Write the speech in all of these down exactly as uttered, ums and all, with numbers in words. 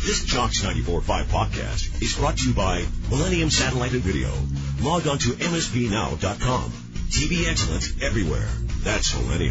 This Jocks ninety-four point five podcast is brought to you by Millennium Satellite and Video. Log on to M S B now dot com. T V excellence everywhere. That's Millennium.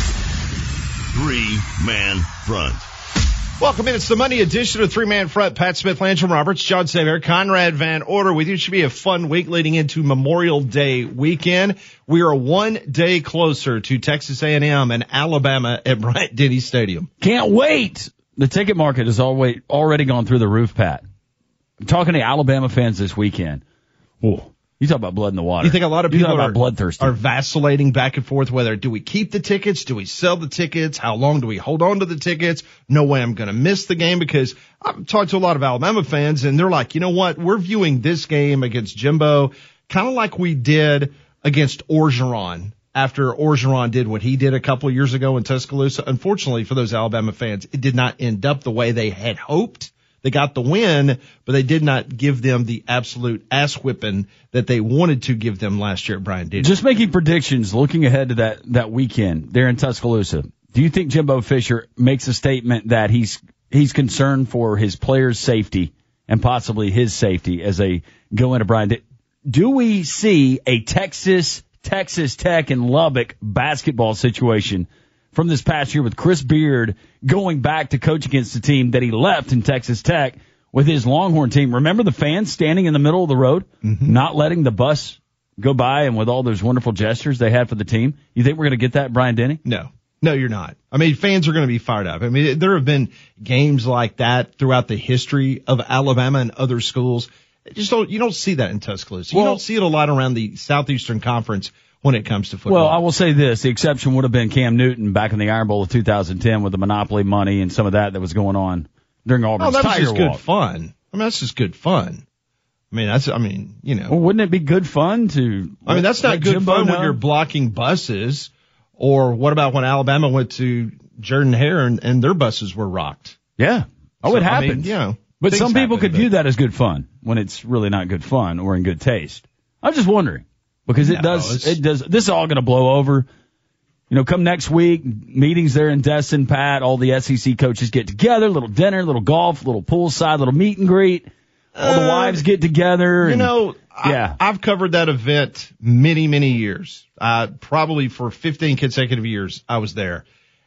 Three-Man Front. Welcome in. It's the Monday edition of Three-Man Front. Pat Smith, Landrum Roberts, John Saver, Conrad Van Order with you. It should be a fun week leading into Memorial Day weekend. We are one day closer to Texas A and M and Alabama at Bryant-Denny Stadium. Can't wait. The ticket market has already already gone through the roof, Pat. I'm talking to Alabama fans this weekend. Whoa. You talk about blood in the water. You think a lot of people are, bloodthirsty. are vacillating back and forth whether do we keep the tickets, do we sell the tickets, how long do we hold on to the tickets? No way I'm going to miss the game, because I've talked to a lot of Alabama fans and they're like, you know what, we're viewing this game against Jimbo kind of like we did against Orgeron after Orgeron did what he did a couple of years ago in Tuscaloosa. Unfortunately for those Alabama fans, it did not end up the way they had hoped. They got the win, but they did not give them the absolute ass whipping that they wanted to give them last year at Bryant-Denny. Just making predictions, looking ahead to that, that weekend there in Tuscaloosa. Do you think Jimbo Fisher makes a statement that he's, he's concerned for his players' safety and possibly his safety as they go into Bryant-Denny? Do we see a Texas, Texas Tech and Lubbock basketball situation from this past year with Chris Beard going back to coach against the team that he left in Texas Tech with his Longhorn team? Remember the fans standing in the middle of the road, mm-hmm. not letting the bus go by, and with all those wonderful gestures they had for the team? You think we're going to get that at Bryant-Denny? No. No, you're not. I mean, fans are going to be fired up. I mean, there have been games like that throughout the history of Alabama and other schools. It just don't, you don't see that in Tuscaloosa. Well, you don't see it a lot around the Southeastern Conference when it comes to football. Well, I will say this. The exception would have been Cam Newton back in the Iron Bowl of two thousand ten with the monopoly money and some of that that was going on during Auburn's oh, that was Tiger just good Walk. fun. I mean, that's just good fun. I mean, that's, I mean, you know. Well, wouldn't it be good fun to... I mean, that's not good Jimbo fun know? when you're blocking buses. Or what about when Alabama went to Jordan-Hare and, and their buses were rocked? Yeah. Oh, so, it happens. I mean, you know, but some people happen, could but... view that as good fun when it's really not good fun or in good taste. I'm just wondering. Because it no, does, it's... it does, this is all going to blow over. You know, come next week, meetings there in Destin, Pat, all the S E C coaches get together, little dinner, little golf, little poolside, little meet and greet. All the uh, wives get together. You and, know, yeah. I, I've covered that event many, many years. Uh, probably for fifteen consecutive years I was there.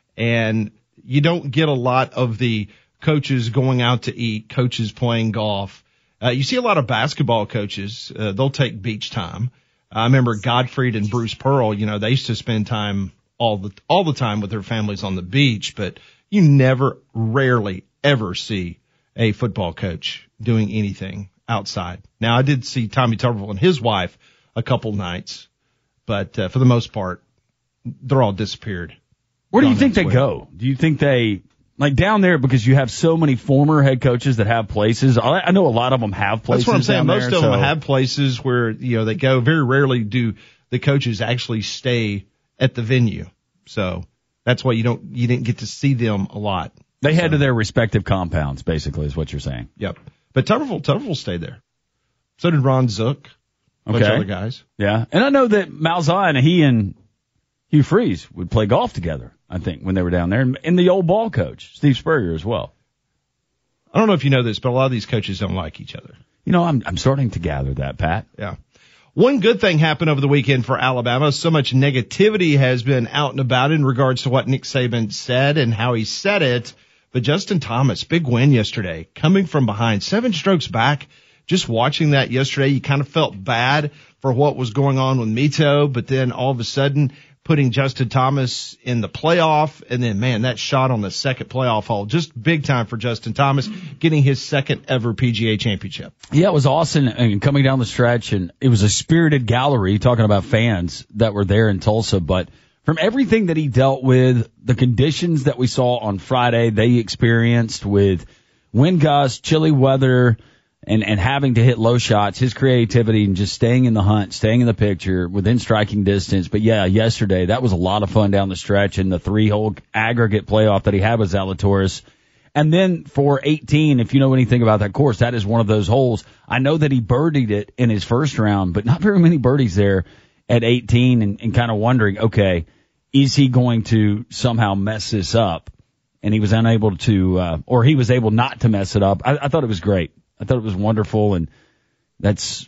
And you don't get a lot of the coaches going out to eat, coaches playing golf. Uh, you see a lot of basketball coaches. Uh, they'll take beach time. I remember Gottfried and Bruce Pearl, you know, they used to spend time all the, all the time with their families on the beach, but you never, rarely ever see a football coach doing anything outside. Now, I did see Tommy Tuberville and his wife a couple nights, but uh, for the most part, they're all disappeared. Where do you think they go? Do you think they, like down there, because you have so many former head coaches that have places? I, I know a lot of them have places. That's what I'm saying. Most there, of so. them have places where, you know, they go. Very rarely do the coaches actually stay at the venue. So that's why you don't, you didn't get to see them a lot. They head so. to their respective compounds, basically, is what you're saying. Yep. But Tuberville, Tuberville stayed there. So did Ron Zook. A bunch okay. of other guys. Yeah. And I know that Malzahn and he and Hugh Freeze would play golf together, I think, when they were down there. And the old ball coach, Steve Spurrier, as well. I don't know if you know this, but a lot of these coaches don't like each other. You know, I'm, I'm starting to gather that, Pat. Yeah. One good thing happened over the weekend for Alabama. So much negativity has been out and about in regards to what Nick Saban said and how he said it. But Justin Thomas, big win yesterday, coming from behind, seven strokes back. Just watching that yesterday, you kind of felt bad for what was going on with Mito, but then all of a sudden putting Justin Thomas in the playoff, and then, man, that shot on the second playoff hole, just big time for Justin Thomas, getting his second ever P G A championship. Yeah, it was awesome, and coming down the stretch, and it was a spirited gallery, talking about fans that were there in Tulsa, but from everything that he dealt with, the conditions that we saw on Friday, they experienced with wind gusts, chilly weather, and, and having to hit low shots, his creativity and just staying in the hunt, staying in the picture within striking distance. But yeah, yesterday, that was a lot of fun down the stretch, and the three-hole aggregate playoff that he had with Zalatoris. And then for eighteen, if you know anything about that course, that is one of those holes. I know that he birdied it in his first round, but not very many birdies there at eighteen, and, and kind of wondering, okay, is he going to somehow mess this up and he was unable to, uh, or he was able not to mess it up. I, I thought it was great. I thought it was wonderful, and that's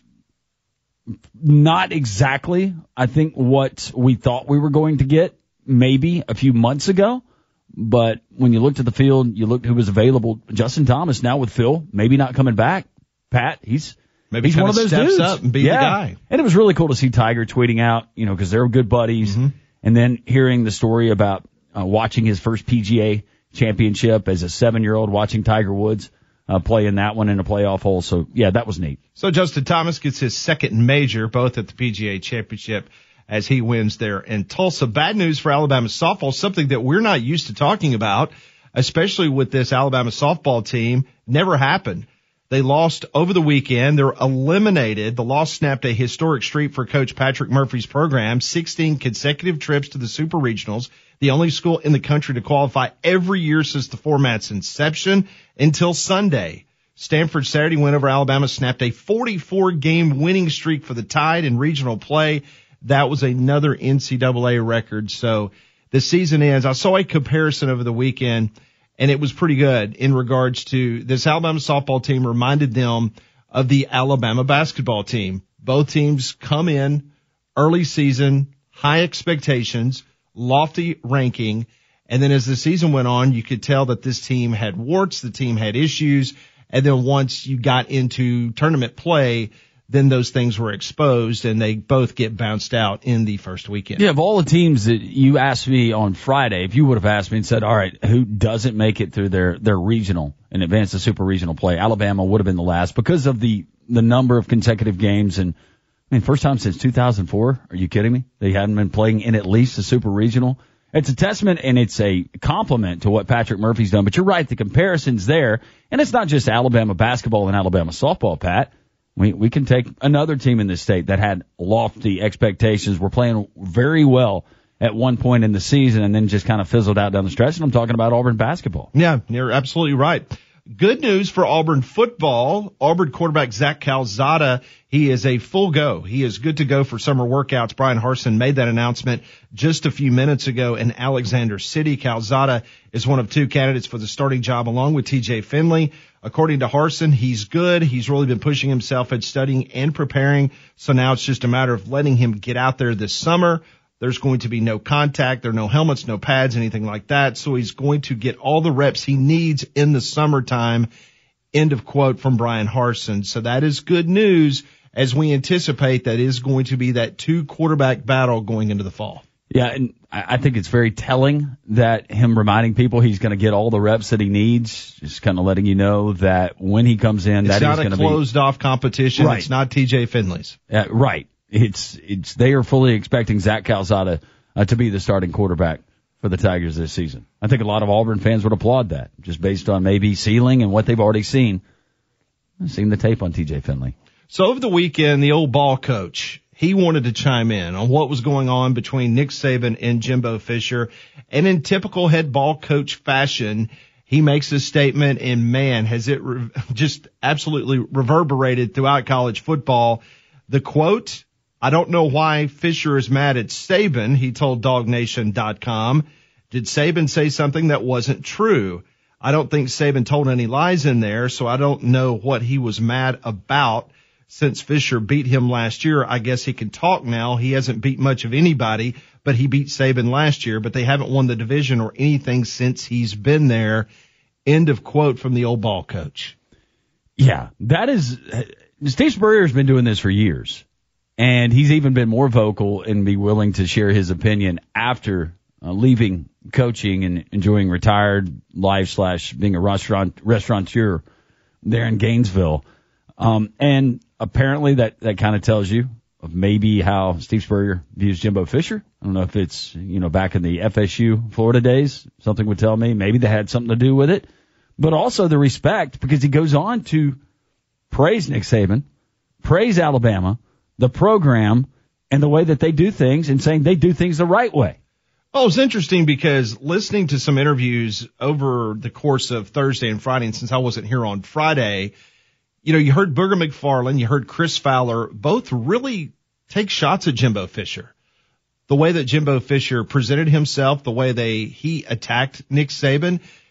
not exactly, I think, what we thought we were going to get maybe a few months ago. But when you looked at the field, you looked who was available. Justin Thomas now with Phil, maybe not coming back. Pat, he's maybe he's one of those steps dudes. up and be yeah. the guy. And it was really cool to see Tiger tweeting out, you know, because they're good buddies. Mm-hmm. And then hearing the story about uh, watching his first P G A championship as a seven-year-old, watching Tiger Woods uh, play in that one in a playoff hole. So, yeah, that was neat. So Justin Thomas gets his second major, both at the P G A Championship, as he wins there in Tulsa. Bad news for Alabama softball, something that we're not used to talking about, especially with this Alabama softball team. Never happened. They lost over the weekend. They're eliminated. The loss snapped a historic streak for Coach Patrick Murphy's program, sixteen consecutive trips to the Super Regionals, the only school in the country to qualify every year since the format's inception until Sunday. Stanford's Saturday win over Alabama snapped a forty-four game winning streak for the Tide in regional play. That was another N C double A record. So the season ends. I saw a comparison over the weekend, and it was pretty good in regards to this Alabama softball team reminded them of the Alabama basketball team. Both teams come in early season, high expectations, lofty ranking, and then as the season went on, you could tell that this team had warts, the team had issues, and then once you got into tournament play, then those things were exposed, and they both get bounced out in the first weekend. Yeah, of all the teams that you asked me on Friday, if you would have asked me and said, all right, who doesn't make it through their, their regional and advance to super regional play, Alabama would have been the last because of the, the number of consecutive games. And, I mean, first time since two thousand four. Are you kidding me? They hadn't been playing in at least a super regional. It's a testament and it's a compliment to what Patrick Murphy's done. But you're right, the comparison's there. And it's not just Alabama basketball and Alabama softball, Pat. We we can take another team in this state that had lofty expectations. We're playing very well at one point in the season and then just kind of fizzled out down the stretch. And I'm talking about Auburn basketball. Yeah, you're absolutely right. Good news for Auburn football. Auburn quarterback Zach Calzada, he is a full go. He is good to go for summer workouts. Brian Harsin made that announcement just a few minutes ago in Alexander City. Calzada is one of two candidates for the starting job along with T J Finley. According to Harsin, he's good. He's really been pushing himself at studying and preparing. So now it's just a matter of letting him get out there this summer. There's going to be no contact. There are no helmets, no pads, anything like that. So he's going to get all the reps he needs in the summertime. End of quote from Brian Harsin. So that is good news as we anticipate that is going to be that two quarterback battle going into the fall. Yeah, and I think it's very telling that him reminding people he's going to get all the reps that he needs, just kind of letting you know that when he comes in, it's that not is going a to be closed-off competition. Right. It's not T J Finley's. Uh, right. It's it's they are fully expecting Zach Calzada uh, to be the starting quarterback for the Tigers this season. I think a lot of Auburn fans would applaud that, just based on maybe ceiling and what they've already seen. I've seen the tape on T J Finley. So over the weekend, the old ball coach, he wanted to chime in on what was going on between Nick Saban and Jimbo Fisher. And in typical head ball coach fashion, he makes a statement, and man, has it re- just absolutely reverberated throughout college football. The quote, I don't know why Fisher is mad at Saban, he told dog nation dot com. Did Saban say something that wasn't true? I don't think Saban told any lies in there, so I don't know what he was mad about. Since Fisher beat him last year, I guess he can talk now. He hasn't beat much of anybody, but he beat Saban last year, but they haven't won the division or anything since he's been there. End of quote from the old ball coach. Yeah, that is, Steve Spurrier has been doing this for years, and he's even been more vocal and be willing to share his opinion after uh, leaving coaching and enjoying retired life slash being a restaurant restaurateur there in Gainesville. Um, and apparently that, that kind of tells you of maybe how Steve Spurrier views Jimbo Fisher. I don't know if it's, you know, back in the F S U Florida days, something would tell me maybe they had something to do with it, but also the respect, because he goes on to praise Nick Saban, praise Alabama, the program, and the way that they do things, and saying they do things the right way. Oh, it's interesting because listening to some interviews over the course of Thursday and Friday, and since I wasn't here on Friday, you know, you heard Booger McFarland, you heard Chris Fowler, both really take shots at Jimbo Fisher. The way that Jimbo Fisher presented himself, the way they he attacked Nick Saban,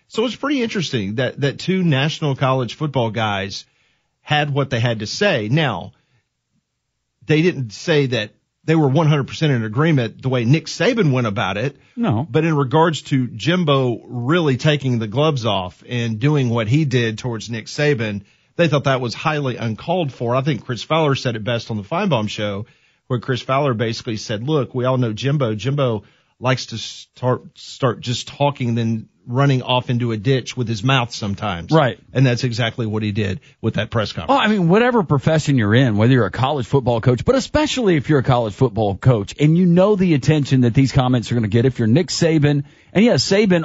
So it's pretty interesting that, that two national college football guys had what they had to say. Now, they didn't say that they were one hundred percent in agreement the way Nick Saban went about it. No. But in regards to Jimbo really taking the gloves off and doing what he did towards Nick Saban, they thought that was highly uncalled for. I think Chris Fowler said it best on the Feinbaum show, where Chris Fowler basically said, look, we all know Jimbo. Jimbo likes to start, start just talking, then running off into a ditch with his mouth sometimes. Right. And that's exactly what he did with that press conference. Oh, I mean, whatever profession you're in, whether you're a college football coach, but especially if you're a college football coach and you know the attention that these comments are going to get, if you're Nick Saban, and yeah, Saban,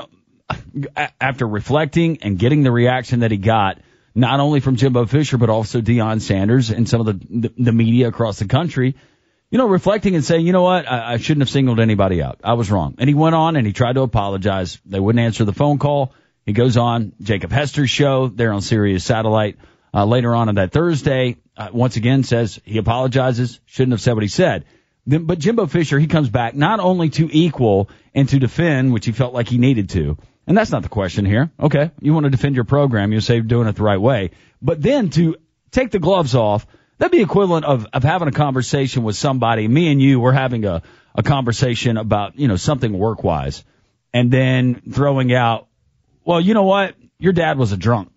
after reflecting and getting the reaction that he got, not only from Jimbo Fisher, but also Deion Sanders and some of the, the, the media across the country, you know, reflecting and saying, you know what, I, I shouldn't have singled anybody out. I was wrong. And he went on and he tried to apologize. They wouldn't answer the phone call. He goes on Jacob Hester's show there on Sirius Satellite uh, later on on that Thursday. Uh, once again says he apologizes, shouldn't have said what he said. Then, but Jimbo Fisher, he comes back not only to equal and to defend, which he felt like he needed to. And that's not the question here. Okay, you want to defend your program, you say you're doing it the right way. But then to take the gloves off, that'd be equivalent of, of having a conversation with somebody. Me and you were having a, a conversation about, you know, something work-wise, and then throwing out, well, you know what? Your dad was a drunk,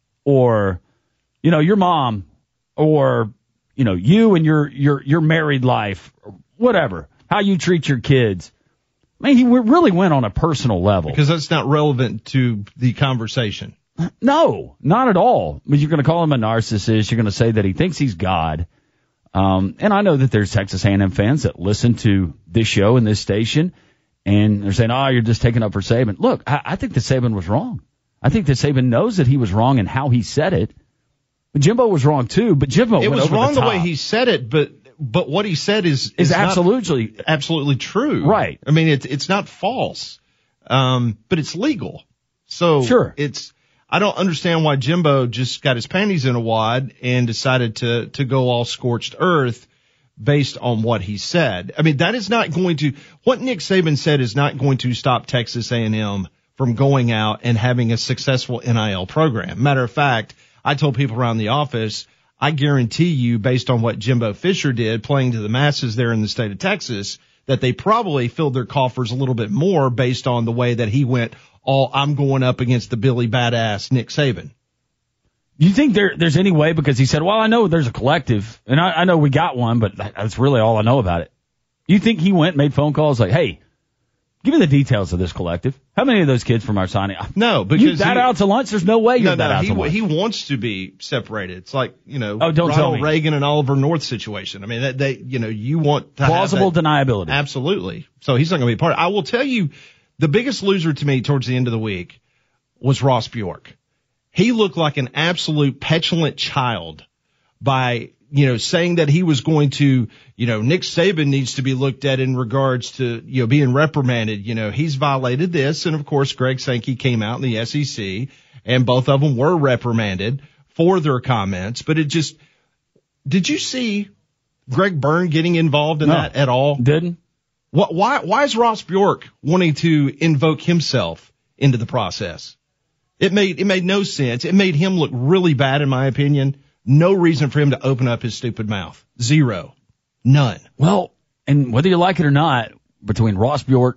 or, you know, your mom, or, you know, you and your, your, your married life, or whatever, how you treat your kids. I mean, he really went on a personal level. Because that's not relevant to the conversation. No, not at all. But you're going to call him a narcissist. You're going to say that he thinks he's God. Um, and I know that there's Texas A and M fans that listen to this show and this station, and they're saying, oh, you're just taking up for Saban. Look, I, I think that Saban was wrong. I think that Saban knows that he was wrong in how he said it. But Jimbo was wrong, too. But Jimbo it went was over wrong the, the top. way he said it, but but what he said is is, is absolutely not absolutely true. Right. I mean, it's it's not false, um, but it's legal. So sure. it's. I don't understand why Jimbo just got his panties in a wad and decided to, to go all scorched earth based on what he said. I mean, that is not going to, what Nick Saban said is not going to stop Texas A and M from going out and having a successful N I L program. Matter of fact, I told people around the office, I guarantee you, based on what Jimbo Fisher did playing to the masses there in the state of Texas, that they probably filled their coffers a little bit more based on the way that he went, all I'm going up against the Billy Badass Nick Saban. Do you think there, there's any way, because he said, well, I know there's a collective, and I, I know we got one, but that's really all I know about it. You think he went and made phone calls like, hey, give me the details of this collective. How many of those kids from our signing? No, because you that he, out to lunch? There's no way you're no, that no, out he, to lunch. He wants to be separated. It's like, you know, oh, don't tell Ronald me. Reagan and Oliver North situation. I mean, that they, you know, you want to plausible have that, deniability. Absolutely. So he's not going to be a part of it. I will tell you, the biggest loser to me towards the end of the week was Ross Bjork. He looked like an absolute petulant child by, you know, saying that he was going to, you know, Nick Saban needs to be looked at in regards to, you know, being reprimanded. You know, he's violated this. And of course, Greg Sankey came out in the S E C and both of them were reprimanded for their comments. But it just, did you see Greg Byrne getting involved in no, that at all? Didn't. What, why, why is Ross Bjork wanting to invoke himself into the process? It made, it made no sense. It made him look really bad, in my opinion. No reason for him to open up his stupid mouth. Zero. None. Well, and whether you like it or not, between Ross Bjork,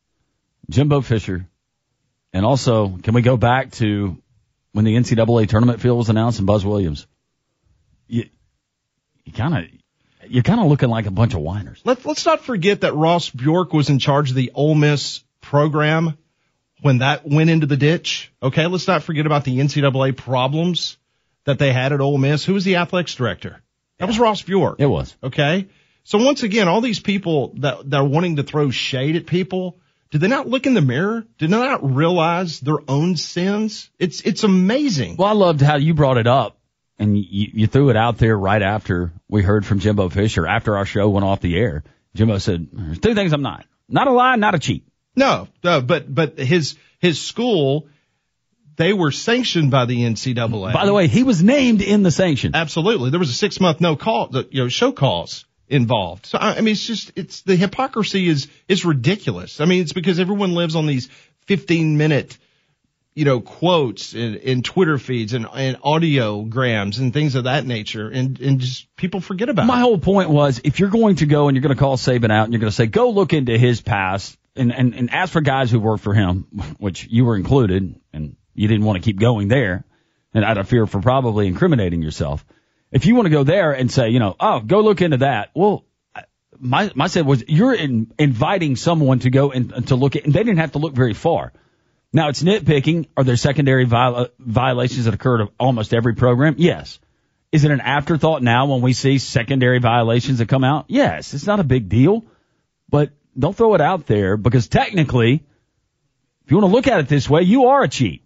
Jimbo Fisher, and also, can we go back to when the N C double A tournament field was announced and Buzz Williams? You, you kind of, you're kind of looking like a bunch of whiners. Let's, let's not forget that Ross Bjork was in charge of the Ole Miss program when that went into the ditch. Okay, let's not forget about the N C double A problems that they had at Ole Miss. Who was the athletics director? That was Ross Bjork. It was. Okay. So once again, all these people that, that are wanting to throw shade at people, did they not look in the mirror? Did they not realize their own sins? It's, it's amazing. Well, I loved how you brought it up and you, you threw it out there right after we heard from Jimbo Fisher, after our show went off the air. Jimbo said, there's two things I'm not. Not a lie, not a cheat. No, no, but, but his, his school, they were sanctioned by the N C double A. By the way, he was named in the sanction. Absolutely. There was a six month no call, you know, show cause involved. So, I mean, it's just, it's, the hypocrisy is, is ridiculous. I mean, it's because everyone lives on these fifteen minute, you know, quotes and, and Twitter feeds and, and audiograms and things of that nature, and, and just people forget about My it. whole point was, if you're going to go and you're going to call Saban out and you're going to say, go look into his past and, and, and ask for guys who worked for him, which you were included, and you didn't want to keep going there, and out of fear for probably incriminating yourself. If you want to go there and say, you know, oh, go look into that, well, my my say was, you're in, inviting someone to go and to look at, and they didn't have to look very far. Now, it's nitpicking. Are there secondary viola- violations that occurred of almost every program? Yes. Is it an afterthought now when we see secondary violations that come out? Yes. It's not a big deal, but don't throw it out there, because technically, if you want to look at it this way, you are a cheat.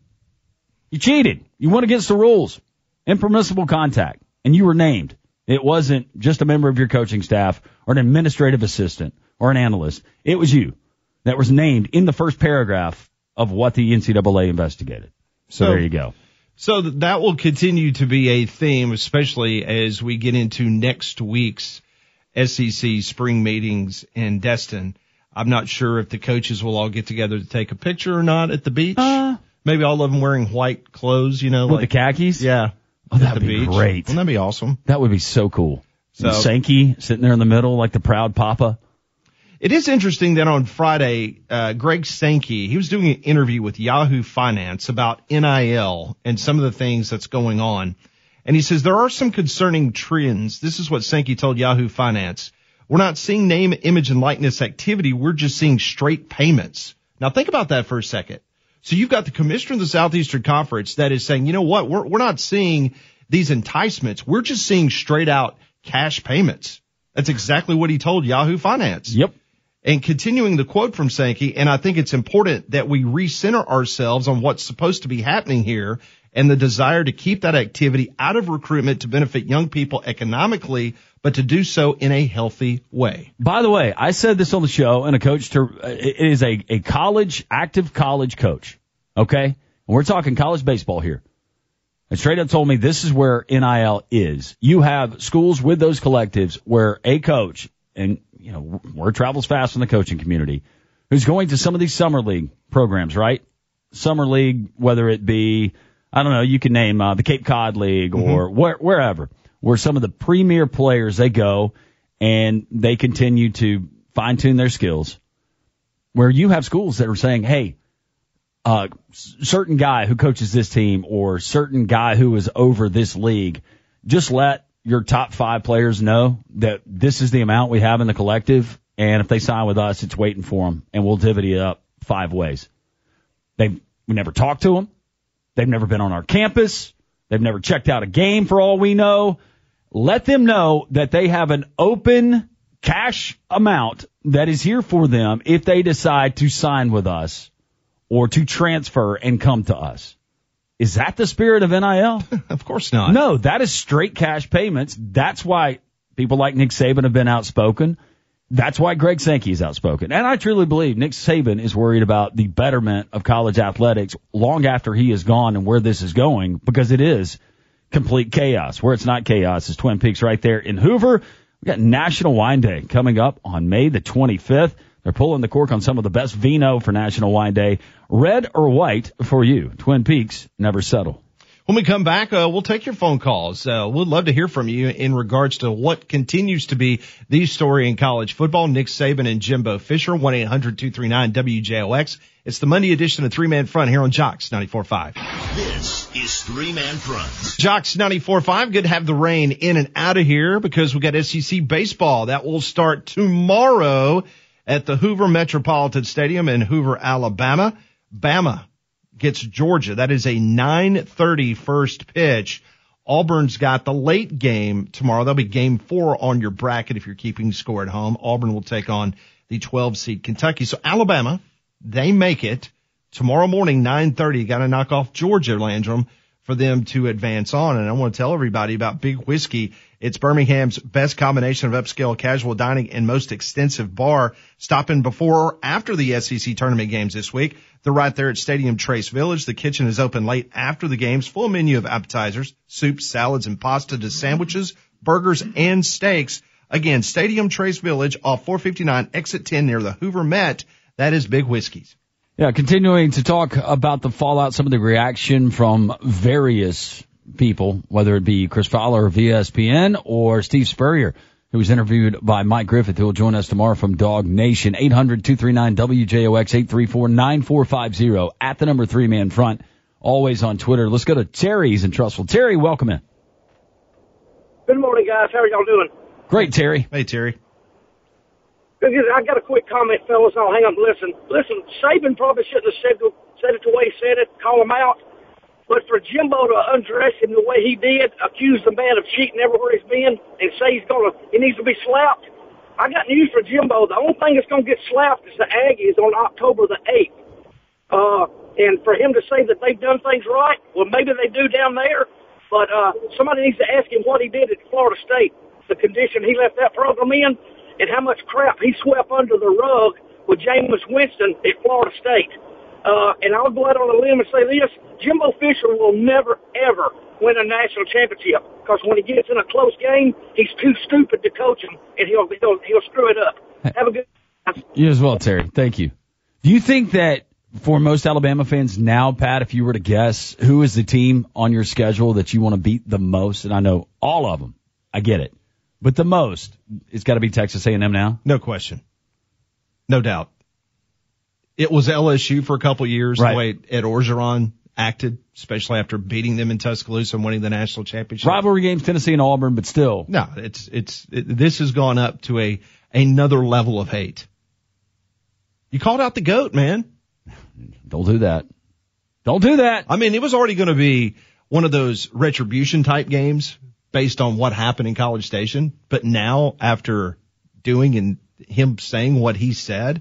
You cheated. You went against the rules. Impermissible contact. And you were named. It wasn't just a member of your coaching staff or an administrative assistant or an analyst. It was you that was named in the first paragraph of what the N C double A investigated. So, so there you go. So that will continue to be a theme, especially as we get into next week's S E C spring meetings in Destin. I'm not sure if the coaches will all get together to take a picture or not at the beach. Uh, Maybe all of them wearing white clothes, you know. With like, the khakis? Yeah. Oh, that'd be beach. great. Wouldn't that be awesome? That would be so cool. So, Sankey sitting there in the middle like the proud papa. It is interesting that on Friday, uh, Greg Sankey, he was doing an interview with Yahoo Finance about N I L and some of the things that's going on. And he says there are some concerning trends. This is what Sankey told Yahoo Finance. We're not seeing name, image, and likeness activity. We're just seeing straight payments. Now think about that for a second. So you've got the commissioner of the Southeastern Conference that is saying, you know what, we're, we're not seeing these enticements. We're just seeing straight out cash payments. That's exactly what he told Yahoo Finance. Yep. And continuing the quote from Sankey, and I think it's important that we recenter ourselves on what's supposed to be happening here and the desire to keep that activity out of recruitment to benefit young people economically, but to do so in a healthy way. By the way, I said this on the show, and a coach to, it is a, a college, active college coach. Okay? And we're talking college baseball here. And straight up told me this is where N I L is. You have schools with those collectives where a coach, and you know, word travels fast in the coaching community, who's going to some of these summer league programs, right? Summer league, whether it be, I don't know, you can name uh, the Cape Cod League or mm-hmm. where, wherever, where some of the premier players, they go and they continue to fine-tune their skills, where you have schools that are saying, hey, uh, certain guy who coaches this team or certain guy who is over this league, just let your top five players know that this is the amount we have in the collective, and if they sign with us, it's waiting for them, and we'll divvy it up five ways. They've we never talked to them. They've never been on our campus. They've never checked out a game for all we know. Let them know that they have an open cash amount that is here for them if they decide to sign with us or to transfer and come to us. Is that the spirit of N I L? Of course not. No, that is straight cash payments. That's why people like Nick Saban have been outspoken. That's why Greg Sankey is outspoken. And I truly believe Nick Saban is worried about the betterment of college athletics long after he is gone and where this is going, because it is complete chaos. Where it's not chaos is Twin Peaks right there in Hoover. We've got National Wine Day coming up on May the twenty-fifth. They're pulling the cork on some of the best vino for National Wine Day. Red or white for you. Twin Peaks, never settle. When we come back, uh, we'll take your phone calls. Uh, we'd love to hear from you in regards to what continues to be the story in college football. Nick Saban and Jimbo Fisher, one eight hundred two three nine W J O X. It's the Monday edition of Three Man Front here on Jocks ninety-four point five. This is Three Man Front. Jocks ninety-four point five. Good to have the rain in and out of here because we got S E C baseball. That will start tomorrow at the Hoover Metropolitan Stadium in Hoover, Alabama. Bama gets Georgia. That is a nine thirty first pitch. Auburn's got the late game tomorrow. That'll be game four on your bracket if you're keeping score at home. Auburn will take on the twelve seed Kentucky. So Alabama, they make it tomorrow morning, nine thirty. Got to knock off Georgia, Landrum, for them to advance on. And I want to tell everybody about Big Whiskey. It's Birmingham's best combination of upscale casual dining and most extensive bar. Stop in before or after the S E C tournament games this week. They're right there at Stadium Trace Village. The kitchen is open late after the games. Full menu of appetizers, soups, salads, and pasta to sandwiches, burgers, and steaks. Again, Stadium Trace Village off four fifty-nine, exit ten near the Hoover Met. That is Big Whiskey's. Yeah, continuing to talk about the fallout, some of the reaction from various people, whether it be Chris Fowler of E S P N or Steve Spurrier, who was interviewed by Mike Griffith, who will join us tomorrow from Dog Nation. eight hundred two three nine W J O X, eight three four nine four five zero, at the number three man front, always on Twitter. Let's go to Terry. He's in Trussville. Terry, welcome in. Good morning, guys. How are y'all doing? Great, Terry. Hey, Terry. I got a quick comment, fellas. I'll hang up and listen. Listen, Saban probably shouldn't have said, said it the way he said it, call him out. But for Jimbo to undress him the way he did, accuse the man of cheating everywhere he's been, and say he's gonna, he needs to be slapped. I got news for Jimbo. The only thing that's gonna get slapped is the Aggies on October the eighth. Uh, and for him to say that they've done things right, well, maybe they do down there. But uh, somebody needs to ask him what he did at Florida State, the condition he left that program in, and how much crap he swept under the rug with Jameis Winston at Florida State. Uh, and I'll go out on a limb and say this, Jimbo Fisher will never, ever win a national championship, because when he gets in a close game, he's too stupid to coach him, and he'll, he'll, he'll screw it up. Have a good day. You as well, Terry. Thank you. Do you think that for most Alabama fans now, Pat, if you were to guess, who is the team on your schedule that you want to beat the most? And I know all of them. I get it. But the most, it's got to be Texas A and M now? No question. No doubt. It was L S U for a couple years, right. The way Ed Orgeron acted, especially after beating them in Tuscaloosa and winning the national championship. Rivalry games, Tennessee and Auburn, but still. No, it's, it's, it, this has gone up to a, another level of hate. You called out the GOAT, man. Don't do that. Don't do that. I mean, it was already going to be one of those retribution type games based on what happened in College Station. But now, after doing and him saying what he said,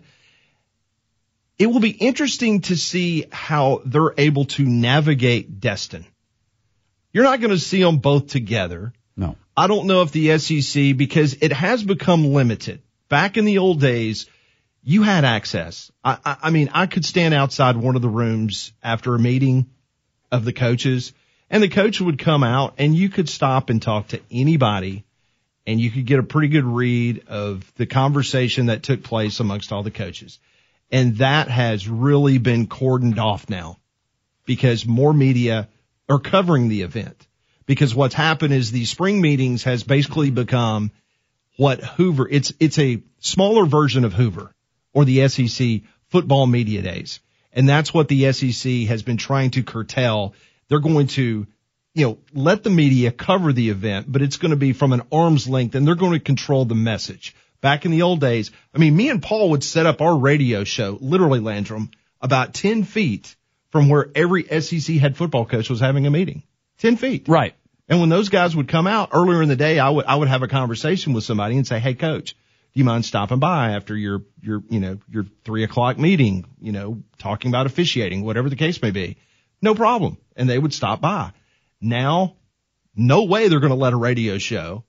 it will be interesting to see how they're able to navigate Destin. You're not going to see them both together. No. I don't know if the S E C, because it has become limited. Back in the old days, you had access. I, I, I mean, I could stand outside one of the rooms after a meeting of the coaches, and the coach would come out, and you could stop and talk to anybody, and you could get a pretty good read of the conversation that took place amongst all the coaches. And that has really been cordoned off now, because more media are covering the event. Because what's happened is these spring meetings has basically become what Hoover, it's, it's a smaller version of Hoover or the S E C football media days. And that's what the S E C has been trying to curtail. They're going to, you know, let the media cover the event, but it's going to be from an arm's length, and they're going to control the message. Back in the old days, I mean, me and Paul would set up our radio show, literally, Landrum, about ten feet from where every S E C head football coach was having a meeting. ten feet. Right. And when those guys would come out earlier in the day, I would, I would have a conversation with somebody and say, hey, coach, do you mind stopping by after your, your, you know, your three o'clock meeting, you know, talking about officiating, whatever the case may be? No problem. And they would stop by. Now, no way they're going to let a radio show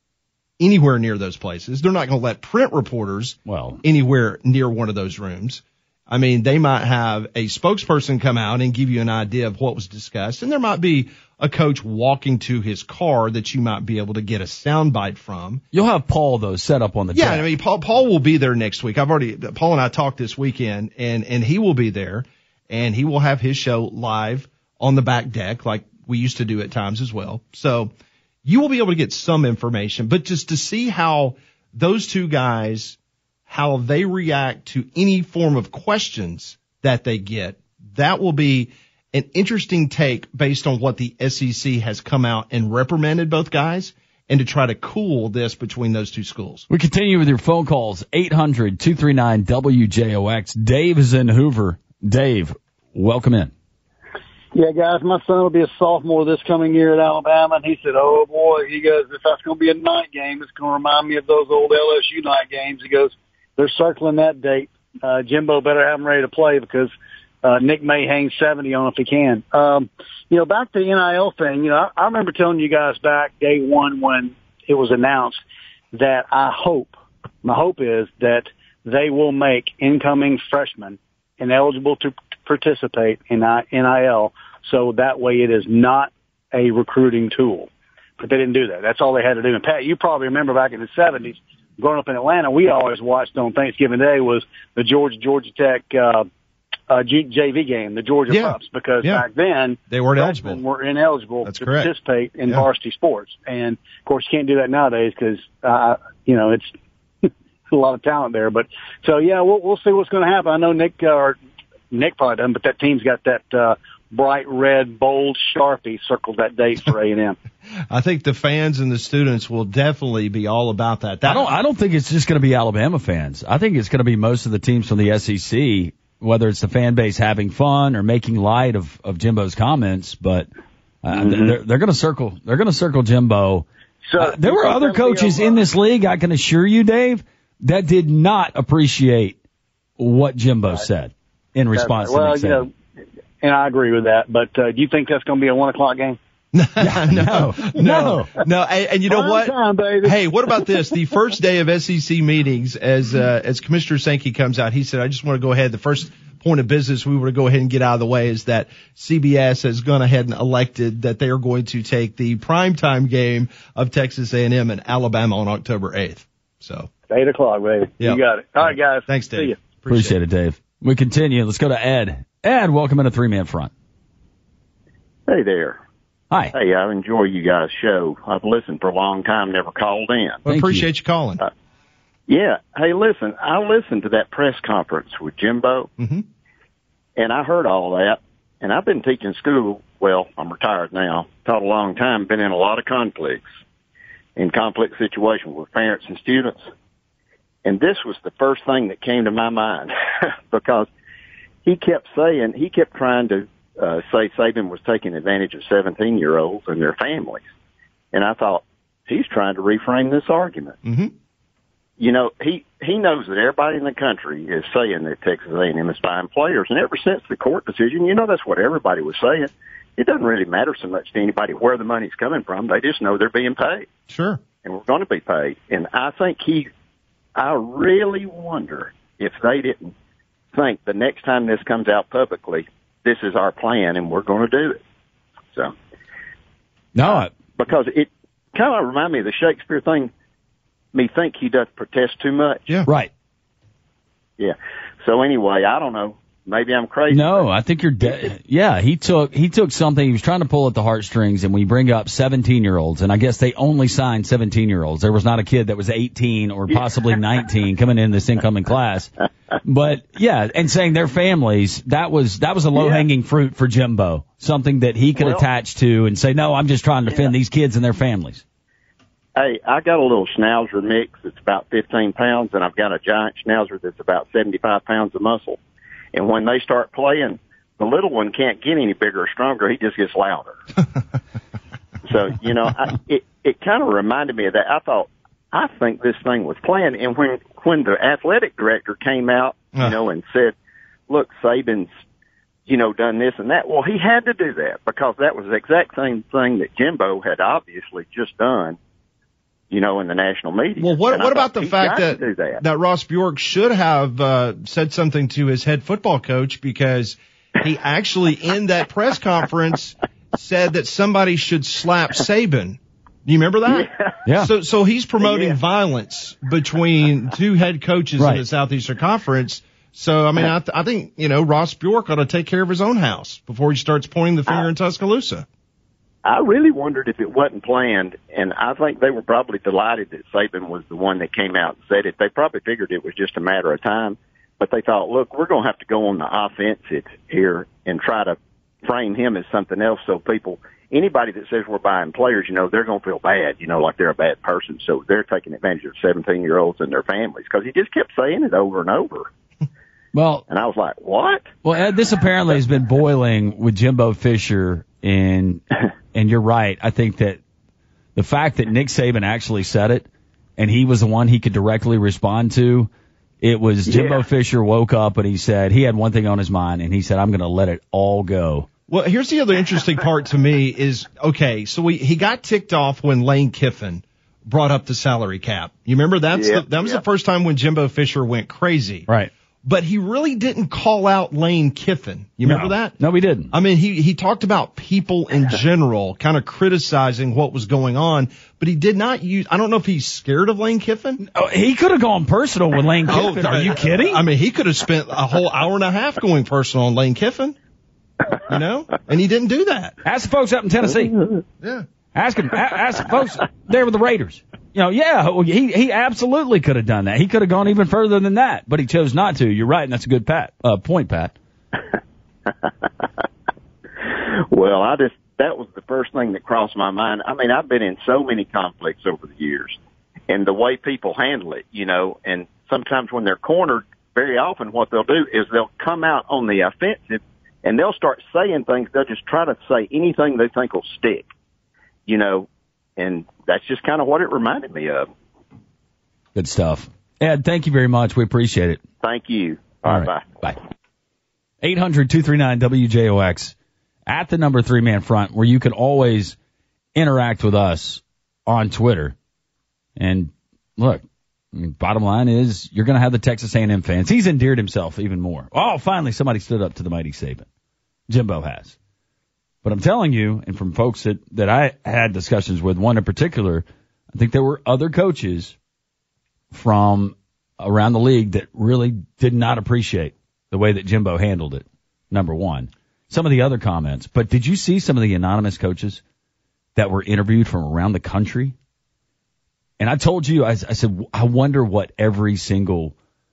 anywhere near those places. They're not going to let print reporters well anywhere near one of those rooms. I mean, they might have a spokesperson come out and give you an idea of what was discussed, and there might be a coach walking to his car that you might be able to get a soundbite from. You'll have Paul, though, set up on the Yeah, deck. I mean, Paul, Paul will be there next week. I've already, Paul and I talked this weekend, and, and he will be there, and he will have his show live on the back deck like we used to do at times as well. So you will be able to get some information, but just to see how those two guys, how they react to any form of questions that they get, that will be an interesting take based on what the S E C has come out and reprimanded both guys, and to try to cool this between those two schools. We continue with your phone calls, eight hundred two three nine W J O X. Dave is in Hoover. Dave, welcome in. Yeah, guys, my son will be a sophomore this coming year at Alabama, and he said, oh, boy, he goes, if that's going to be a night game, it's going to remind me of those old L S U night games. He goes, they're circling that date. Uh, Jimbo better have them ready to play, because uh, Nick may hang seventy on if he can. Um, you know, back to the N I L thing, you know, I, I remember telling you guys back day one when it was announced that I hope, my hope is that they will make incoming freshmen ineligible to participate in N I L, so that way it is not a recruiting tool. But they didn't do that. That's all they had to do. And Pat, you probably remember back in the seventies, growing up in Atlanta, we always watched on Thanksgiving Day was the Georgia Georgia Tech uh, uh, G- J V game, the Georgia Yeah. Pups, because Yeah. back then They weren't freshmen eligible. were ineligible That's to correct. participate in Yeah. varsity sports. And of course, you can't do that nowadays because, uh, you know, it's a lot of talent there. But so, yeah, we'll, we'll see what's going to happen. I know Nick, uh, or Nick probably doesn't, but that team's got that, uh, bright red, bold Sharpie circled that date for A and M. I think the fans and the students will definitely be all about that. that I don't. I don't think it's just going to be Alabama fans. I think it's going to be most of the teams from the S E C, whether it's the fan base having fun or making light of, of Jimbo's comments. But uh, Mm-hmm. they're, they're going to circle. They're going to circle Jimbo. So Uh, there were you think other that'll be coaches a- in this league, I can assure you, Dave, that did not appreciate what Jimbo said in response Well, to Nick you know, and I agree with that. But uh, do you think that's going to be a one o'clock game? no, no, no, no. And, and you know Prime what? time, baby. Hey, what about this? The first day of S E C meetings, as uh, as Commissioner Sankey comes out, he said, "I just want to go ahead. The first point of business we want to go ahead and get out of the way is that C B S has gone ahead and elected that they are going to take the primetime game of Texas A and M and Alabama on October eighth." So, Eight o'clock, baby. Yep. You got it. All right, guys. thanks, See Dave. ya. Appreciate it, Dave. We continue. Let's go to Ed. Ed, welcome in a three-man front. Hey there. Hi. Hey, I enjoy you guys' show. I've listened for a long time, never called in. Well, Thank appreciate you, calling. Uh, Yeah. Hey, listen, I listened to that press conference with Jimbo, hmm and I heard all that. And I've been teaching school. Well, I'm retired now. Taught a long time. Been in a lot of conflicts, in conflict situations with parents and students. And this was the first thing that came to my mind because he kept saying, he kept trying to uh, say Saban was taking advantage of seventeen-year-olds and their families. And I thought, he's trying to reframe this argument. hmm You know, he, he knows that everybody in the country is saying that Texas A and M is buying players. And ever since the court decision, you know, that's what everybody was saying. It doesn't really matter so much to anybody where the money's coming from. They just know they're being paid. Sure. And we're going to be paid. And I think he, I really wonder if they didn't think the next time this comes out publicly, this is our plan and we're going to do it. So, No, I- because it kind of reminded me of the Shakespeare thing. Me think he does protest too much. Yeah. right. Yeah. So anyway, I don't know. Maybe I'm crazy. No, I think you're dead. Yeah, he took he took something. He was trying to pull at the heartstrings, and we bring up seventeen year olds, and I guess they only signed seventeen year olds. There was not a kid that was eighteen or possibly nineteen coming in this incoming class. But yeah, and saying their families, that was that was a low hanging fruit for Jimbo, something that he could Well- attach to and say, no, I'm just trying to defend these kids and their families. Hey, I got a little schnauzer mix that's about fifteen pounds, and I've got a giant schnauzer that's about seventy-five pounds of muscle. And when they start playing, the little one can't get any bigger or stronger. He just gets louder. So, you know, I, it, it kind of reminded me of that. I thought, I think this thing was planned. And when, when the athletic director came out, you Uh. know, and said, look, Saban's, you know, done this and that. Well, he had to do that because that was the exact same thing that Jimbo had obviously just done, you know, in the national media. Well, what And I what about thought, the he's fact got that, to do that? that Ross Bjork should have uh, said something to his head football coach because he actually in that press conference said that somebody should slap Saban. Do you remember that? Yeah. Yeah. So so he's promoting Yeah. violence between two head coaches Right. in the Southeastern Conference. So I mean I th- I think you know Ross Bjork ought to take care of his own house before he starts pointing the finger in Tuscaloosa. I really wondered if it wasn't planned, and I think they were probably delighted that Saban was the one that came out and said it. They probably figured it was just a matter of time, but they thought, look, we're going to have to go on the offensive here and try to frame him as something else so people, anybody that says we're buying players, you know, they're going to feel bad, you know, like they're a bad person. So they're taking advantage of seventeen-year-olds and their families because he just kept saying it over and over. Well, And I was like, what? Well, Ed, this apparently has been boiling with Jimbo Fisher, and and you're right. I think that the fact that Nick Saban actually said it, and he was the one he could directly respond to, it was Jimbo Yeah. Fisher woke up and he said he had one thing on his mind, and he said, I'm going to let it all go. Well, here's the other interesting part to me is, okay, so we, he got ticked off when Lane Kiffin brought up the salary cap. You remember that's Yeah, the, that was yeah. the first time when Jimbo Fisher went crazy. Right. but he really didn't call out Lane Kiffin. You remember no. that? No, we didn't. I mean, he, he talked about people in general, kind of criticizing what was going on, but he did not use, I don't know if he's scared of Lane Kiffin. Oh, he could have gone personal with Lane Kiffin. Oh, Are you kidding? I mean, he could have spent a whole hour and a half going personal on Lane Kiffin, you know, and he didn't do that. Ask the folks up in Tennessee. Yeah. Ask him. Ask the folks there with the Raiders. You know, yeah, he he absolutely could have done that. He could have gone even further than that, but he chose not to. You're right, and that's a good pat, uh, point, Pat. Well, I just that was the first thing that crossed my mind. I mean, I've been in so many conflicts over the years, and the way people handle it, you know, and sometimes when they're cornered, very often what they'll do is they'll come out on the offensive, and they'll start saying things. They'll just try to say anything they think will stick, you know, and that's just kind of what it reminded me of. Good stuff. Ed, thank you very much. We appreciate it. Thank you. All, All right. Bye. Bye. eight hundred two three nine W J O X at the number three man front, where you can always interact with us on Twitter. And look, I mean, bottom line is you're going to have the Texas A and M fans. He's endeared himself even more. Oh, finally somebody stood up to the mighty Saban. Jimbo has. But I'm telling you, and from folks that, that I had discussions with, one in particular, I think there were other coaches from around the league that really did not appreciate the way that Jimbo handled it, number one. Some of the other comments. But did you see some of the anonymous coaches that were interviewed from around the country? And I told you, I, I said, I wonder what every single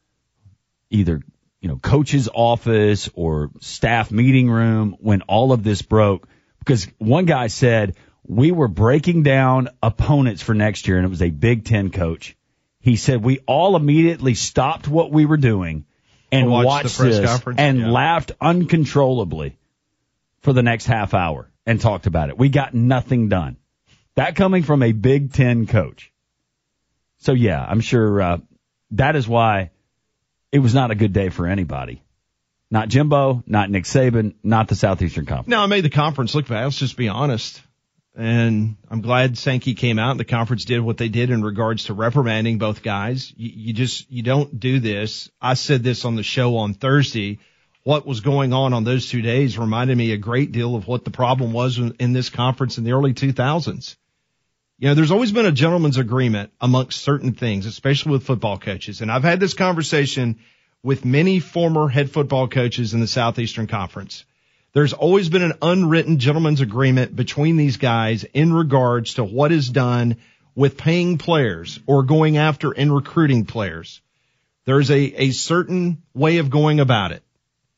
either, you know, coach's office or staff meeting room when all of this broke. Because one guy said, we were breaking down opponents for next year, and it was a Big Ten coach. He said, we all immediately stopped what we were doing and watched watched the press this conference. and Yeah. laughed uncontrollably for the next half hour and talked about it. We got nothing done. That coming from a Big Ten coach. So, yeah, I'm sure uh, that is why it was not a good day for anybody. Not Jimbo, not Nick Saban, not the Southeastern Conference. No, I made the conference look bad. Let's just be honest. And I'm glad Sankey came out and the conference did what they did in regards to reprimanding both guys. You, you just, you don't do this. I said this on the show on Thursday. What was going on on those two days reminded me a great deal of what the problem was in, in this conference in the early two thousands. You know, there's always been a gentleman's agreement amongst certain things, especially with football coaches. And I've had this conversation with many former head football coaches in the Southeastern Conference. There's always been an unwritten gentleman's agreement between these guys in regards to what is done with paying players or going after and recruiting players. There's a, a certain way of going about it.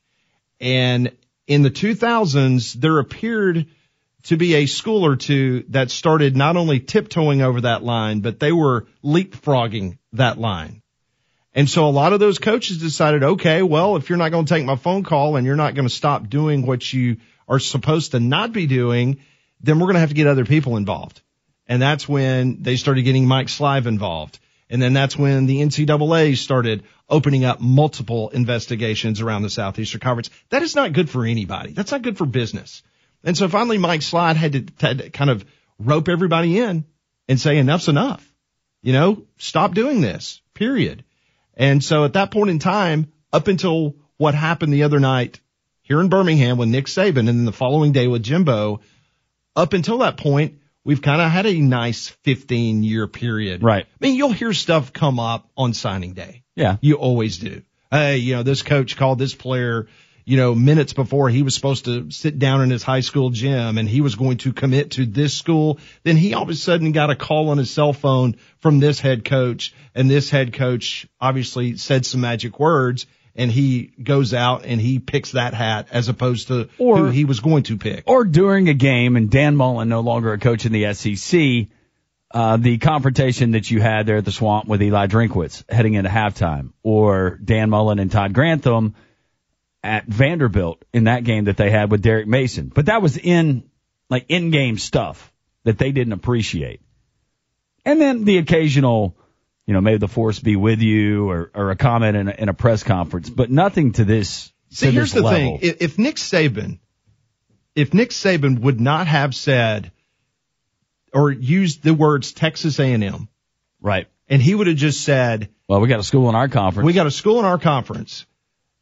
And in the two thousands, there appeared to be a school or two that started not only tiptoeing over that line, but they were leapfrogging that line. And so a lot of those coaches decided, okay, well, if you're not going to take my phone call and you're not going to stop doing what you are supposed to not be doing, then we're going to have to get other people involved. And that's when they started getting Mike Slive involved. And then that's when the N C double A started opening up multiple investigations around the Southeastern Conference. That is not good for anybody. That's not good for business. And so finally Mike Slive had to, had to kind of rope everybody in and say enough's enough. You know, stop doing this, period. And so at that point in time, up until what happened the other night here in Birmingham with Nick Saban and then the following day with Jimbo, up until that point, we've kind of had a nice fifteen year period. Right. I mean, you'll hear stuff come up on signing day. Yeah. You always do. Hey, you know, this coach called this player, you know, minutes before he was supposed to sit down in his high school gym and he was going to commit to this school. Then he all of a sudden got a call on his cell phone from this head coach, and this head coach obviously said some magic words, and he goes out and he picks that hat as opposed to or, who he was going to pick. Or during a game, and Dan Mullen no longer a coach in the S E C, uh, the confrontation that you had there at the Swamp with Eli Drinkwitz heading into halftime, or Dan Mullen and Todd Grantham at Vanderbilt in that game that they had with Derek Mason. But that was in, like, in-game stuff that they didn't appreciate. And then the occasional, you know, may the force be with you, or, or a comment in a, in a press conference, but nothing to this, See, to here's this the level. thing. If Nick Saban, if Nick Saban would not have said or used the words Texas A and M, right, and he would have just said, well, we got a school in our conference. we got a school in our conference,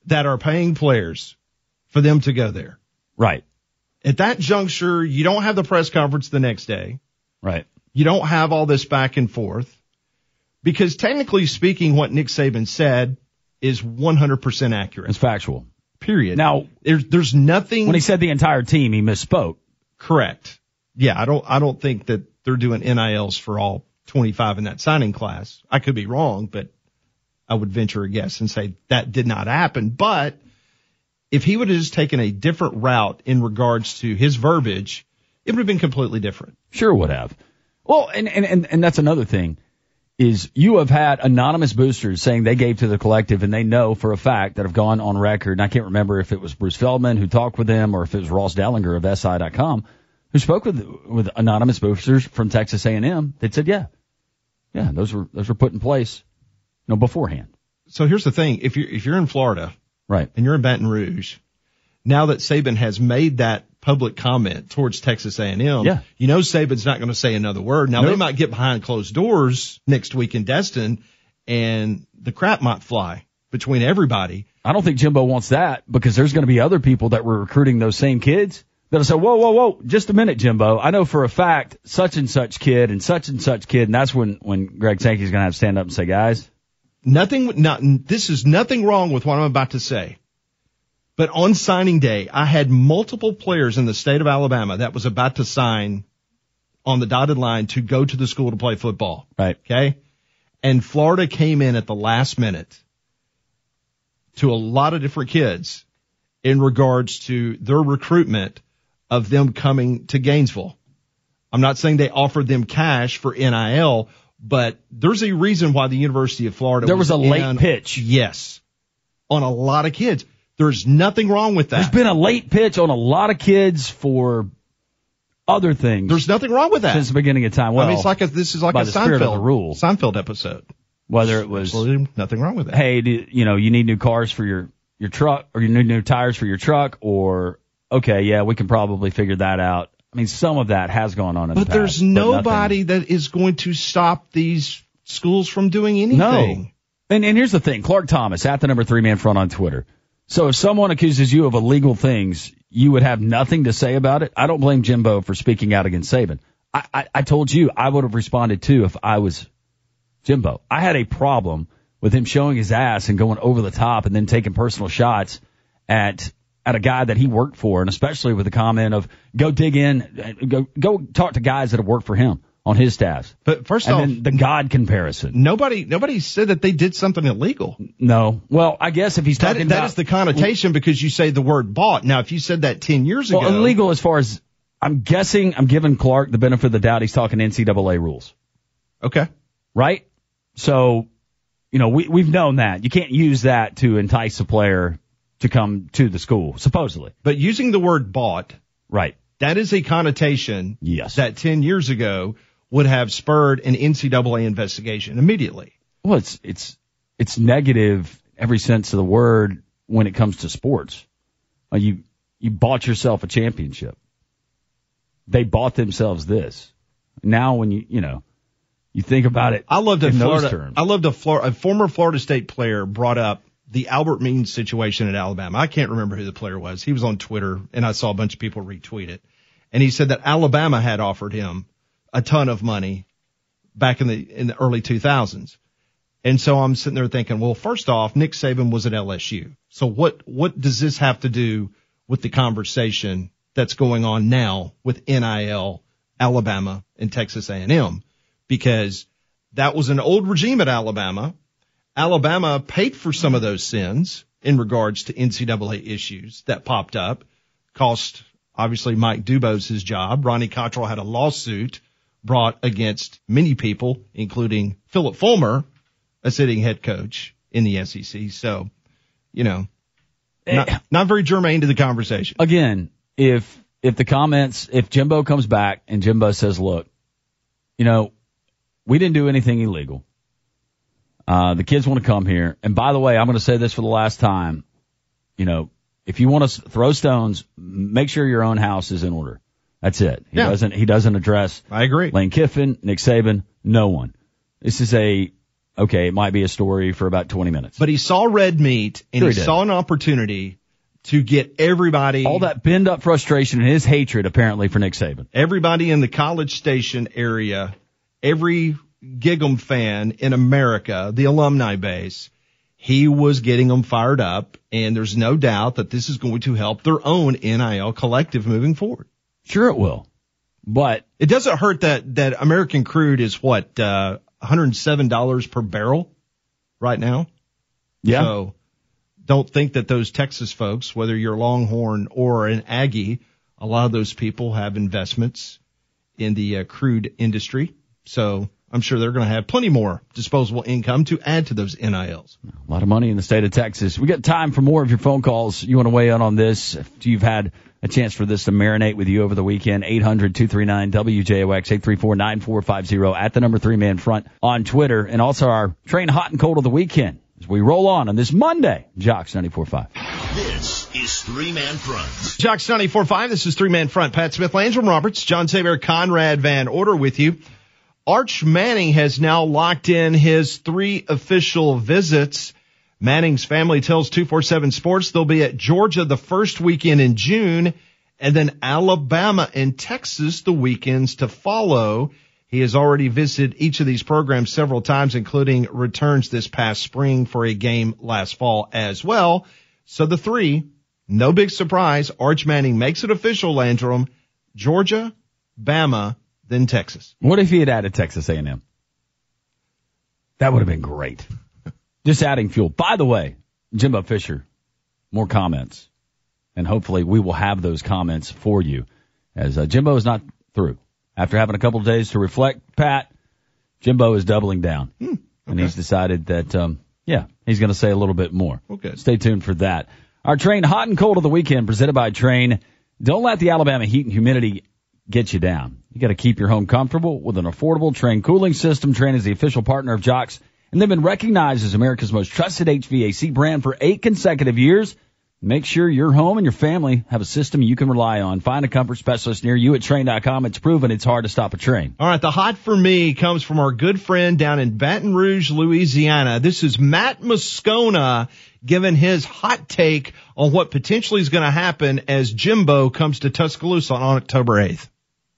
that are paying players for them to go there. Right. At that juncture, you don't have the press conference the next day. Right. You don't have all this back and forth. Because technically speaking, what Nick Saban said is one hundred percent accurate. It's factual. Period. Now, there's there's nothing. When he said the entire team, he misspoke. Correct. Yeah, I don't I don't think that they're doing N I Ls for all twenty-five in that signing class. I could be wrong, but I would venture a guess and say that did not happen. But if he would have just taken a different route in regards to his verbiage, it would have been completely different. Sure would have. Well, and, and, and, and that's another thing is you have had anonymous boosters saying they gave to the collective and they know for a fact that have gone on record. And I can't remember if it was Bruce Feldman who talked with them or if it was Ross Dellinger of S I dot com who spoke with, with anonymous boosters from Texas A and M that said, yeah, yeah, those were, those were put in place, you know, beforehand. So here's the thing. If you're, if you're in Florida. Right. And you're in Baton Rouge, now that Saban has made that public comment towards Texas A and M, yeah. you know Saban's not going to say another word. Now, nope. They might get behind closed doors next week in Destin, and the crap might fly between everybody. I don't think Jimbo wants that because there's going to be other people that were recruiting those same kids that'll say, whoa, whoa, whoa, just a minute, Jimbo. I know for a fact such and such kid and such and such kid, and that's when, when Greg Sankey's going to have to stand up and say, guys, Nothing, not, this is nothing wrong with what I'm about to say. But on signing day, I had multiple players in the state of Alabama that was about to sign on the dotted line to go to the school to play football. Right. Okay. And Florida came in at the last minute to a lot of different kids in regards to their recruitment of them coming to Gainesville. I'm not saying they offered them cash for N I L, but there's a reason why the University of Florida there was, was a late in, pitch. Yes. On a lot of kids. There's nothing wrong with that. There's been a late pitch on a lot of kids for other things. There's nothing wrong with that. Since the beginning of time. Well, I mean, it's like a, this is like a Seinfeld, rules. Seinfeld episode. Whether it was Absolutely nothing wrong with that. Hey, do, you know, you need new cars for your, your truck or you need new tires for your truck or, okay, yeah, we can probably figure that out. I mean, some of that has gone on in but the past. There's but there's nobody that is going to stop these schools from doing anything. No. And, and here's the thing. Clark Thomas, at the number three man front on Twitter. So if someone accuses you of illegal things, you would have nothing to say about it. I don't blame Jimbo for speaking out against Saban. I, I, I told you I would have responded too if I was Jimbo. I had a problem with him showing his ass and going over the top and then taking personal shots at at a guy that he worked for, and especially with the comment of go dig in, go go talk to guys that have worked for him on his staffs. But first and off, then the God comparison. Nobody nobody said that they did something illegal. No. Well, I guess if he's talking that, about... That is the connotation because you say the word bought. Now, if you said that ten years ago... Well, illegal as far as... I'm guessing I'm giving Clark the benefit of the doubt. He's talking N C double A rules. Okay. Right? So, you know, we, we've known that. You can't use that to entice a player to come to the school, supposedly. But using the word bought, right? That is a connotation yes. that ten years ago would have spurred an N C double A investigation immediately. Well, it's it's it's negative every sense of the word when it comes to sports. Uh, you you bought yourself a championship. They bought themselves this. Now, when you you know you think about it, I loved a in Florida. those terms. I loved a Florida. A former Florida State player brought up the Albert Means situation at Alabama. I can't remember who the player was. He was on Twitter, and I saw a bunch of people retweet it. And he said that Alabama had offered him a ton of money back in the in the early two thousands. And so I'm sitting there thinking, well, first off, Nick Saban was at L S U. So what what does this have to do with the conversation that's going on now with N I L, Alabama, and Texas A and M? Because that was an old regime at Alabama. Alabama paid for some of those sins in regards to N C double A issues that popped up, cost obviously Mike Dubose his job. Ronnie Cottrell had a lawsuit brought against many people, including Philip Fulmer, a sitting head coach in the S E C. So, you know, not, not very germane to the conversation. Again, if if the comments, if Jimbo comes back and Jimbo says, look, you know, we didn't do anything illegal. Uh, the kids want to come here. And by the way, I'm going to say this for the last time. You know, if you want to throw stones, make sure your own house is in order. That's it. He yeah. doesn't, he doesn't address I agree. Lane Kiffin, Nick Saban, no one. This is a, okay, it might be a story for about twenty minutes. But he saw red meat, and Sure he, he did. saw an opportunity to get everybody, All that pent up frustration and his hatred, apparently, for Nick Saban. everybody in the College Station area, every Gig'em fan in America, the alumni base, he was getting them fired up, and there's no doubt that this is going to help their own N I L collective moving forward. Sure it will. But It doesn't hurt that, that American crude is what, uh, one hundred seven dollars per barrel right now. yeah, So don't think that those Texas folks, whether you're Longhorn or an Aggie, a lot of those people have investments in the uh, crude industry. So I'm sure they're going to have plenty more disposable income to add to those N I Ls. a lot of money in the state of Texas. We got time for more of your phone calls. You want to weigh in on this? If you've had a chance for this to marinate with you over the weekend, eight hundred, two three nine, W J O X, eight three four, nine four five zero at the number three man front on Twitter, and also our train hot and cold of the weekend as we roll on on this Monday. Jocks ninety-four point five. This is Three Man Front. Jocks ninety-four point five, this is Three Man Front. Pat Smith, Landrum Roberts, John Saber, Conrad Van Order with you. Arch Manning has now locked in his three official visits. Manning's family tells two forty-seven Sports they'll be at Georgia the first weekend in June, and then Alabama and Texas the weekends to follow. He has already visited each of these programs several times, including returns this past spring for a game last fall as well. So the three, no big surprise, Arch Manning makes it official, Landrum, Georgia, Bama, then Texas. What if he had added Texas A and M? That would have been great. Just adding fuel. By the way, Jimbo Fisher, more comments. And hopefully we will have those comments for you as uh, Jimbo is not through. After having a couple of days to reflect, Pat, Jimbo is doubling down. Hmm, okay. And he's decided that, um, yeah, he's going to say a little bit more. Okay. Stay tuned for that. Our train hot and cold of the weekend presented by Train. Don't let the Alabama heat and humidity get you down. You got to keep your home comfortable with an affordable Train cooling system. Train is the official partner of Jocks, and they've been recognized as America's most trusted H V A C brand for eight consecutive years. Make sure your home and your family have a system you can rely on. Find a comfort specialist near you at train dot com. It's proven it's hard to stop a train. All right, the hot for me comes from our good friend down in Baton Rouge, Louisiana. This is Matt Moscona giving his hot take on what potentially is going to happen as Jimbo comes to Tuscaloosa on October eighth.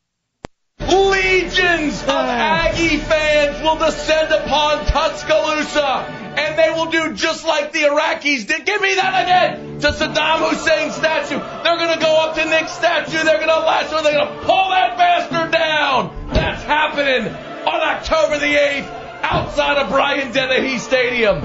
Legions of Aggie fans will descend upon Tuscaloosa, and they will do just like the Iraqis did. Give me that again! To Saddam Hussein's statue. They're going to go up to Nick's statue. They're going to lash over. They're going to pull that bastard down. That's happening on October the eighth outside of Bryant Dennehy Stadium.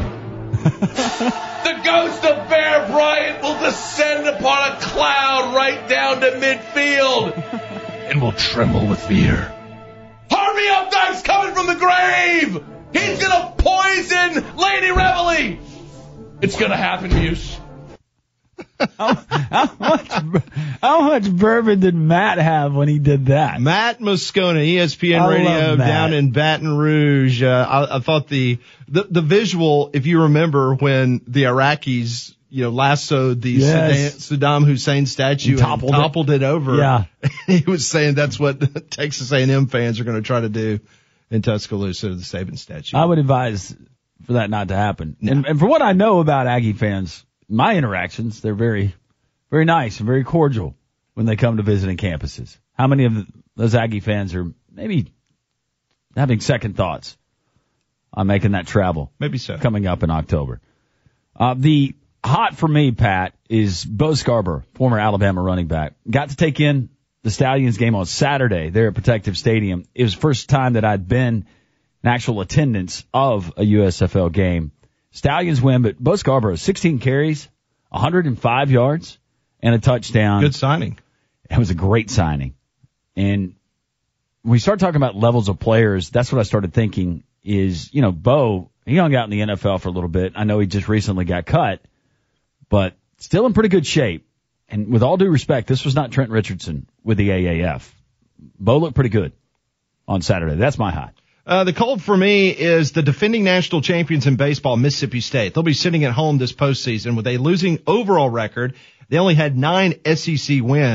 The ghost of Bear Bryant will descend upon a cloud right down to midfield and will tremble with fear. Harvey Updike's coming from the grave! He's gonna poison Lady Reveille! It's gonna happen, Muse. How, how much how much bourbon did Matt have when he did that? Matt Moscona, E S P N I Radio love Matt. down in Baton Rouge. Uh, I, I thought the, the the visual, if you remember when the Iraqis, you know, lassoed the Yes. Saddam, Saddam Hussein statue And toppled and it. toppled it, over. Yeah. He was saying that's what Texas A and M fans are going to try to do in Tuscaloosa to the Saban statue. I would advise for that not to happen. No. And, and for what I know about Aggie fans, my interactions, they're very, very nice and very cordial when they come to visiting campuses. How many of those Aggie fans are maybe having second thoughts on making that travel? Maybe so. Coming up in October. Uh, the hot for me, Pat, is Bo Scarborough, former Alabama running back. Got to take in the Stallions game on Saturday there at Protective Stadium. It was the first time that I'd been in actual attendance of a U S F L game. Stallions win, but Bo Scarborough, sixteen carries, one hundred five yards, and a touchdown. Good signing. It was a great signing. And when we start talking about levels of players, that's what I started thinking is, you know, Bo, he hung out in the N F L for a little bit. I know he just recently got cut, but still in pretty good shape. And with all due respect, this was not Trent Richardson with the A A F. Bo looked pretty good on Saturday. That's my high. Uh, the cold for me is the defending national champions in baseball, Mississippi State. They'll be sitting at home this postseason with a losing overall record. They only had nine S E C wins.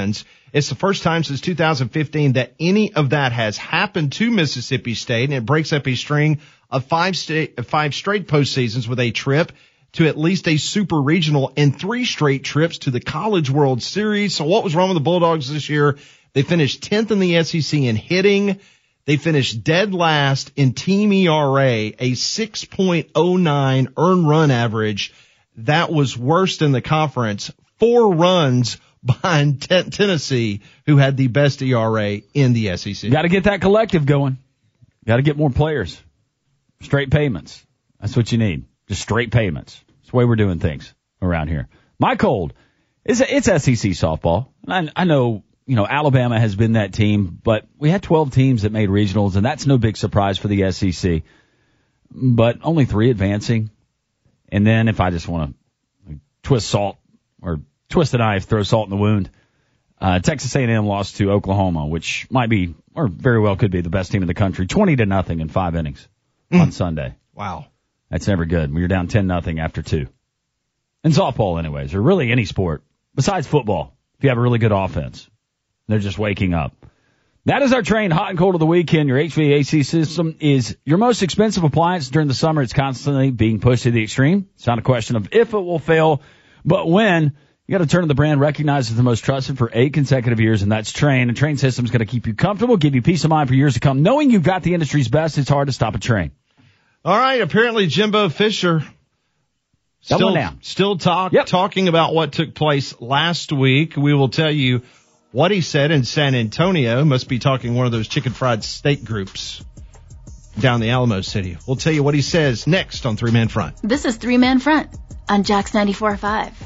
It's the first time since two thousand fifteen that any of that has happened to Mississippi State, and it breaks up a string of five, sta- five straight postseasons with a trip to at least a super regional and three straight trips to the College World Series. So what was wrong with the Bulldogs this year? They finished tenth in the S E C in hitting. They finished dead last in team E R A, a six point oh nine earned run average. That was worst in the conference. Four runs behind t- Tennessee, who had the best E R A in the S E C. Got to get that collective going. Got to get more players. Straight payments. That's what you need. Just straight payments. That's the way we're doing things around here. My cold is it's S E C softball. I, I know, you know, Alabama has been that team, but we had twelve teams that made regionals, and that's no big surprise for the S E C. But only three advancing. And then if I just want to twist salt or twist the knife, throw salt in the wound, uh, Texas A and M lost to Oklahoma, which might be, or very well could be, the best team in the country, twenty to nothing in five innings mm. on Sunday. Wow. That's never good when you're down ten nothing after two. In softball anyways, or really any sport, besides football, if you have a really good offense. They're just waking up. That is our train, hot and cold of the weekend. Your H V A C system is your most expensive appliance during the summer. It's constantly being pushed to the extreme. It's not a question of if it will fail, but when. You got to turn to the brand recognized as the most trusted for eight consecutive years, and that's Train. And Train system is going to keep you comfortable, give you peace of mind for years to come. Knowing you've got the industry's best, it's hard to stop a train. All right. Apparently, Jimbo Fisher still, still talk, yep. talking about what took place last week. We will tell you what he said in San Antonio. Must be talking one of those chicken fried steak groups down the Alamo City. We'll tell you what he says next on Three Man Front. This is Three Man Front on Jax ninety-four point five.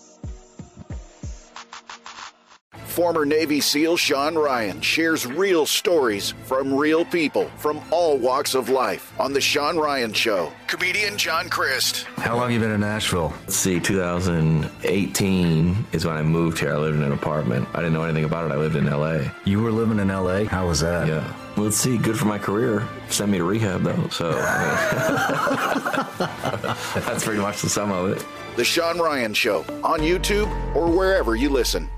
Former Navy SEAL Sean Ryan shares real stories from real people from all walks of life on The Sean Ryan Show. Comedian John Christ. How long have you been in Nashville? Let's see, two thousand eighteen is when I moved here. I lived in an apartment. I didn't know anything about it. I lived in L A. You were living in L A? How was that? Yeah. Well, let's see, good for my career. Sent me to rehab, though, so I mean, that's pretty much the sum of it. The Sean Ryan Show on YouTube or wherever you listen.